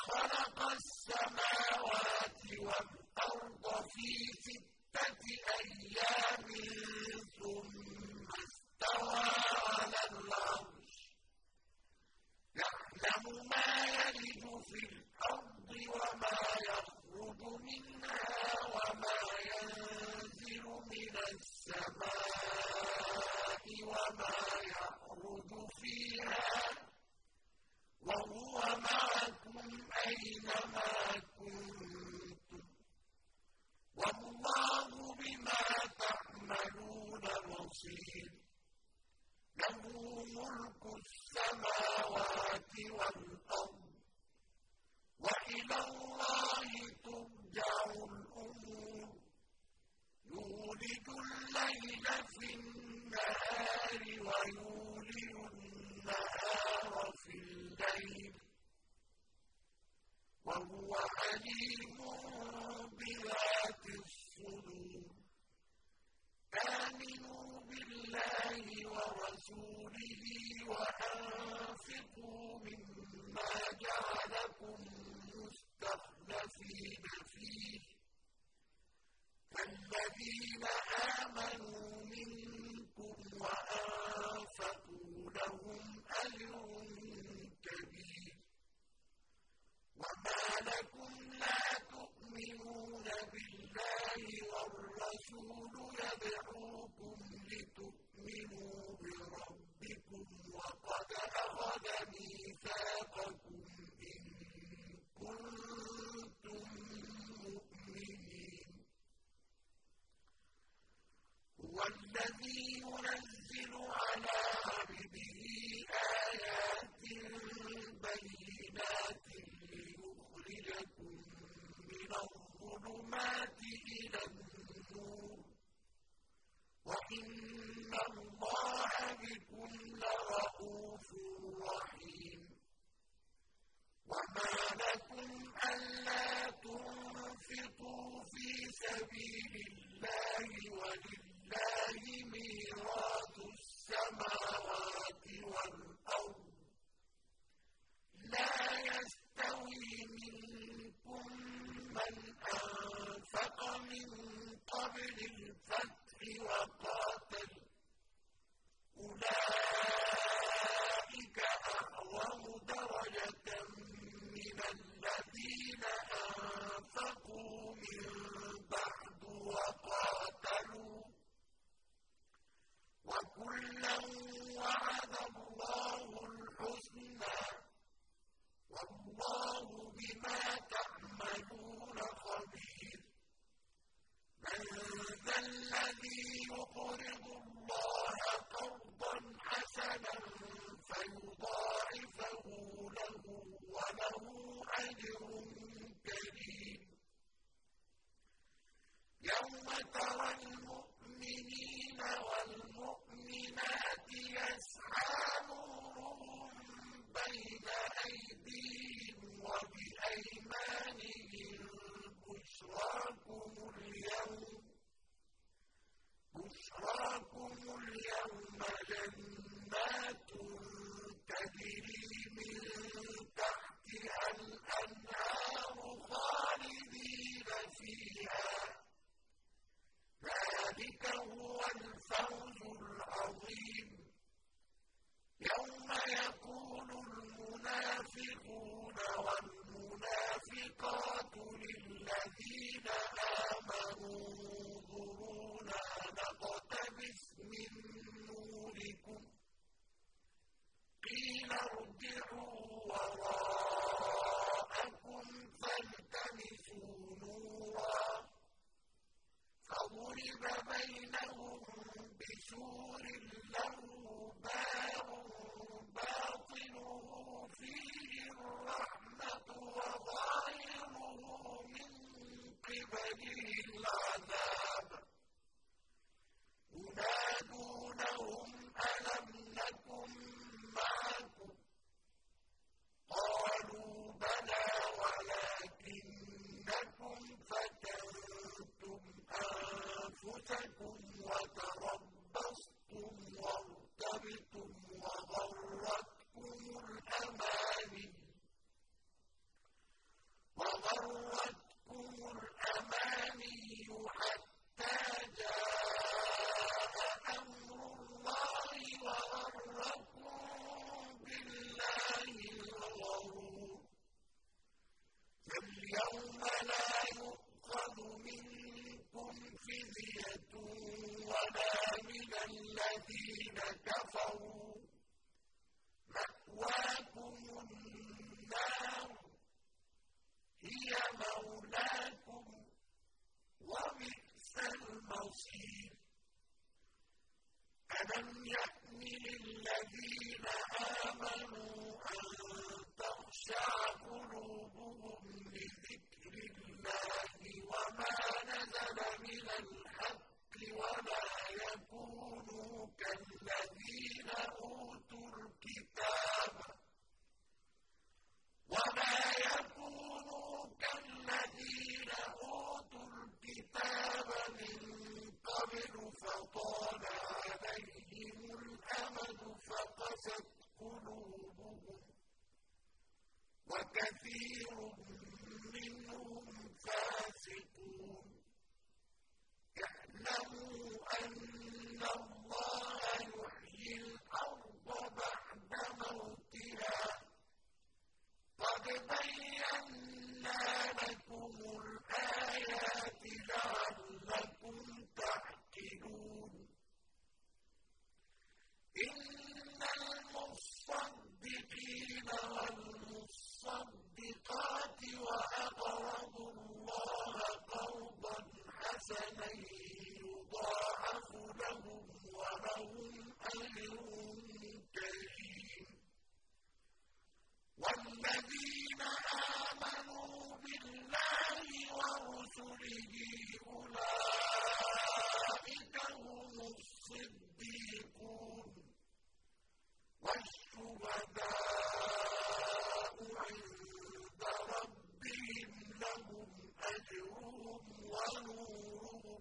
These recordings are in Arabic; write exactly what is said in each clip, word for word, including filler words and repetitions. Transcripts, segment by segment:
خَلَقَ السَّمَاوَاتِ وَالْأَرْضَ فِي سِتَّةِ أَيَّامٍ ثُمَّ اسْتَوَىٰ عَلَى الْعَرْشِ ۚ يَعْلَمُ مَا يَلِجُ فِي الْأَرْضِ وَمَا يَخْرُجُ مِنْهَا وَمَا يَنزِلُ مِنَ السَّمَاءِ وَمَا يَعْرُجُ فِيهَا ۖ وَهُوَ مَعَكُمْ أَيْنَمَا كُنتُمْ ۚ وَاللَّهُ بِمَا تَعْمَلُونَ بَصِيرٌ لَّهُ مُلْكُ السَّمَاوَاتِ وَالْأَرْضِ ۖ وَإِلَى اللَّهِ تُرْجَعُ الْأُمُورُ يُولِجُ اللَّيْلَ فِي النَّهَارِ وَيُولِجُ النَّهَارَ فِي اللَّيْلِ ۖ وَهُوَ عَلِيمٌ بِذَاتِ الصُّدُورِ آمِنُوا بِاللَّهِ وَرَسُولِهِ وَأَنفِقُوا مِمَّا جَعَلَكُم مُّسْتَخْلَفِينَ فِيهِ ۖ فَالَّذِينَ آمَنُوا مِنكُمْ وَأَنفَقُوا لَهُمْ أَجْرٌ كَبِيرٌ وَمَا لَكُمْ لَا تُؤْمِنُونَ بِاللَّهِ وَالرَّسُولُ يَدْعُوكُمْ لِتُؤْمِنُوا بِرَبِّكُمْ وَقَدْ أَخَذَ مِيثَاقَكُمْ إِن كُنتُم مُّؤْمِنِينَ هُوَ الَّذِي يُنَزِّلُ عَلَىٰ عَبْدِهِ آيَاتٍ بَيِّنَاتٍ لِّيُخْرِجَكُم مِّنَ الظُّلُمَاتِ إِلَى النُّورِ ۚ وَإِنَّ اللَّهَ بِكُمْ لَرَءُوفٌ رَّحِيمٌ وَمَا لَكُمْ أَلَّا تُنفِقُوا فِي سَبِيلِ اللَّهِ وَلِلَّهِ مِيرَاثُ السَّمَاوَاتِ وَالْأَرْضِ ۚ لَا يَسْتَوِي مِنكُم مَّنْ أَنفَقَ مِن قَبْلِ الْفَتْحِ وَقَاتَلَ ۚ أُولَٰئِكَ أَعْظَمُ دَرَجَةً مِّنَ الَّذِينَ أَنفَقُوا مِن بَعْدُ وَقَاتَلُوا ۚ وَكُلًّا وَعَدَ اللَّهُ الْحُسْنَىٰ ۚ وَاللَّهُ بِمَا تَعْمَلُونَ خَبِيرٌ مَّن ذَا الَّذِي يُقْرِضُ اللَّهَ قَرْضًا حَسَنًا فَيُضَاعِفَهُ لَهُ وَلَهُ أَجْرٌ كَرِيمٌ يَوْمَ تَرَى الْمُؤْمِنِينَ وَالْمُؤْمِنَاتِ يَسْعَىٰ نُورُهُم بَيْنَ أَيْدِيهِمْ وَبِأَيْمَانِهِم بُشْرَاكُمُ الْيَوْمَ بُشْرَاكُمُ الْيَوْمَ جَنَّاتٌ تَجْرِي مِن تَحْتِهَا الْأَنْهَارُ خَالِدِينَ فِيهَا ۚ ذَٰلِكَ هُوَ الْفَوْزُ الْعَظِيمُ يَوْمَ يَقُولُ الْمُنَافِقُونَ وَالْمُنَافِقَاتُ لِلَّذِينَ آمَنُوا انظُرُونَا نَقْتَبِسْ مِن نُّورِكُمْ ۖ قِيلَ ارْجِعُوا وَرَاءَكُمْ فَالْتَمِسُوا نُورًا ۖ فَضُرِبَ بَيْنَهُم بِسُورٍ لَّهُ بَابٌ بَاطِنُهُ فِيهِ الرَّحْمَةُ بصير ألم يأن للذين آمنوا أن تخشع قلوبهم لذكر الله وما نزل من الحق ولا يكونوا كالذين أوتوا الكتاب ولا يكونوا كالذين أوتوا الكتاب من قبل فطال عليهم الأمد فقست قلوبهم وكثير منهم فاسقون اعلموا أن الله يحيي الأرض بعد موتها قد بينا لكم الآيات لعلكم تعقلون إن المصدقين والمصدقات وأقرضوا الله قرضا حسنا يضاعف لهم ولهم أجر كريم والذين آمنوا بالله ورسله أولئك هم الصديقون والشهداء عند ربهم لهم أجرهم ونورهم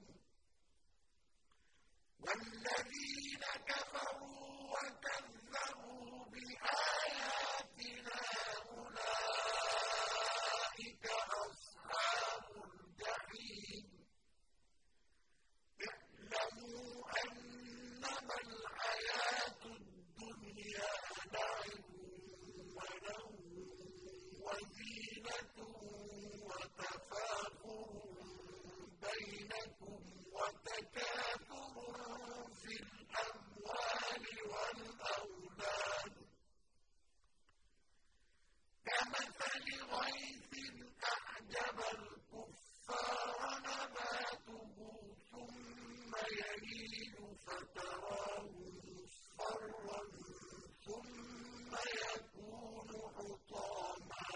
والذين كفروا وكذبوا بآياتنا أولئك أصحاب الجحيم اعلموا أنما الحياة الدنيا لعب ولهو وزينة وتفاخر بينكم وتكاثر في الأموال والأولاد كمثل غيث أعجب الكفار نباته ثم يهيج فتراه مصفرا ثم يكون حطاما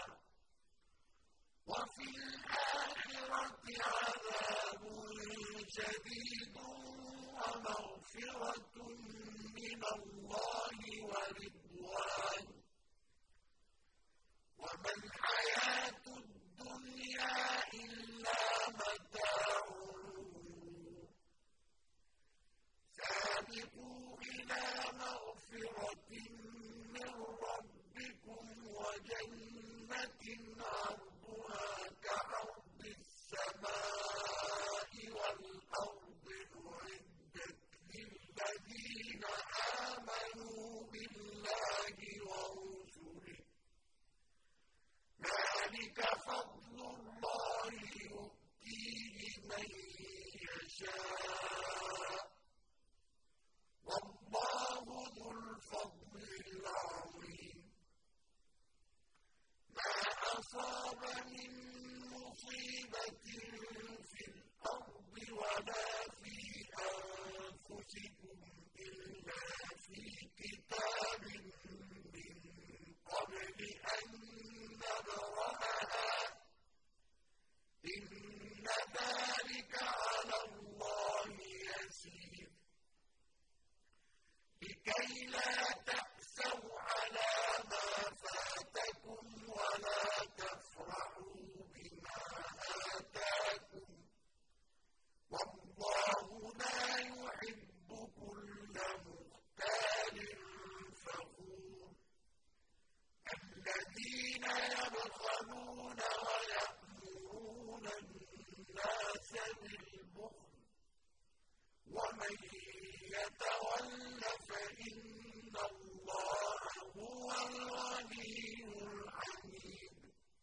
وفي الآخرة عذاب شديد ومغفرة من الله ورضوان وما الحياة الدنيا إلا متاع سابقوا إلى مغفرة من ربكم وجنة عرضها كعرض السماء والأرض أعدت للذين آمنوا بالله ورسله ذلك فضل الله يؤتيه من يشاء والله ذو الفضل العظيم ما أصاب من مصيبة في الأرض ولا في أنفسكم إلا في كتاب من قبل أن نبرأها إن ذلك على الله يسير لكي لا تأسوا على ما فاتكم ولا تفرحوا بما آتاكم والله لا يحب كل مختال فخور الذين يبخلون ويأمرون الناس بالبخل ومن يتول فإن الله هو الغني الحميد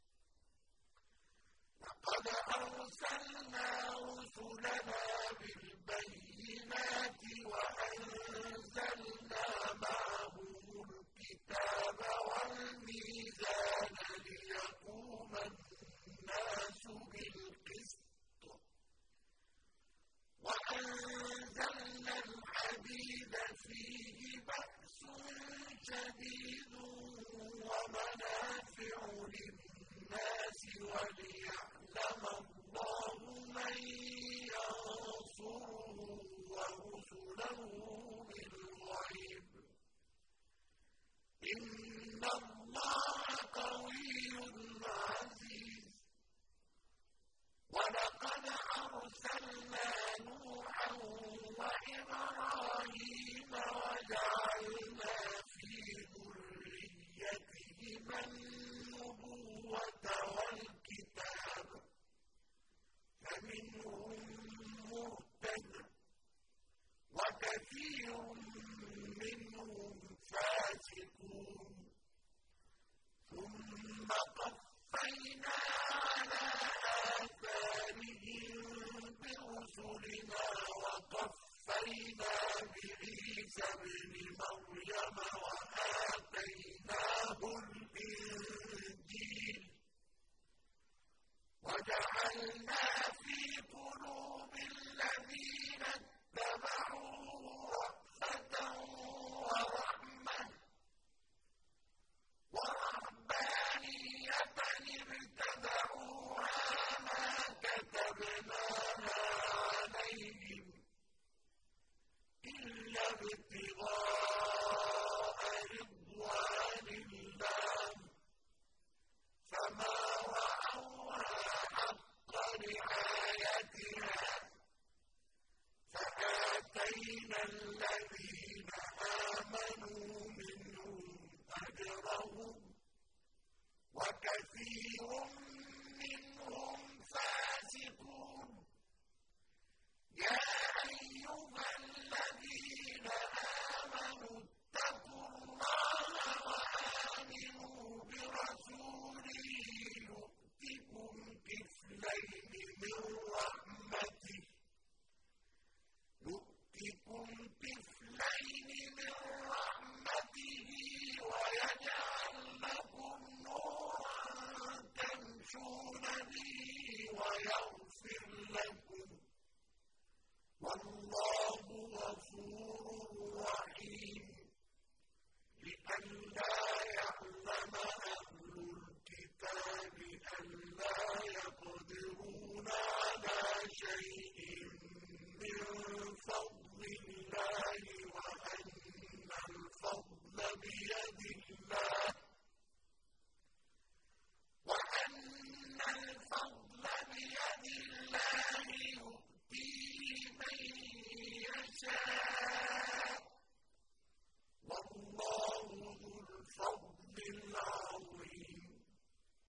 لقد أرسلنا رسلنا بالبينات وأنزلنا معهم الكتاب والميزان ليقوم الناس بالقسط وأنزلنا وَلِيَعْلَمَ اللَّهُ مَن يَنصُرُهُ وَرُسُلَهُ بِالْغَيْبِ ۚ إِنَّ اللَّهَ قَوِيٌّ عَزِيزٌ. وَلَقَدْ أَرْسَلْنَا نُوحًا وَإِبْرَاهِيمَ وَجَعَلْنَا فِي ذُرِّيَّتِهِمَا النُّبُوَّةَ وَالْكِتَابَ ۖ فَمِنْهُم مُّهْتَدٍ ۖ وَكَثِيرٌ مِّنْهُمْ فَاسِقُونَ. ثُمَّ قَفَّيْنَا عَلَىٰ آثَارِهِم بِرُسُلِنَا وَقَفَّيْنَا بِعِيسَى ابْنِ مَرْيَمَ وَآتَيْنَاهُ الْإِنجِيلَ وَجَعَلْنَا فِي قُلُوبِ الَّذِينَ اتَّبَعُوهُ رَأْفَةً وَرَحْمَةً وَرَهْبَانِيَّةً ابْتَدَعُوهَا مَا كَتَبْنَاهَا عَلَيْهِمْ إِلَّا ابْتِغَاءَ رِضْوَانِ اللَّهِ ۖ فَمَا رَعَوْهَا حَقَّ رِعَايَتِهَا ۖ فَآتَيْنَا الَّذِينَ آمَنُوا مِنْهُمْ أَجْرَهُمْ ۖ وَكَثِيرٌ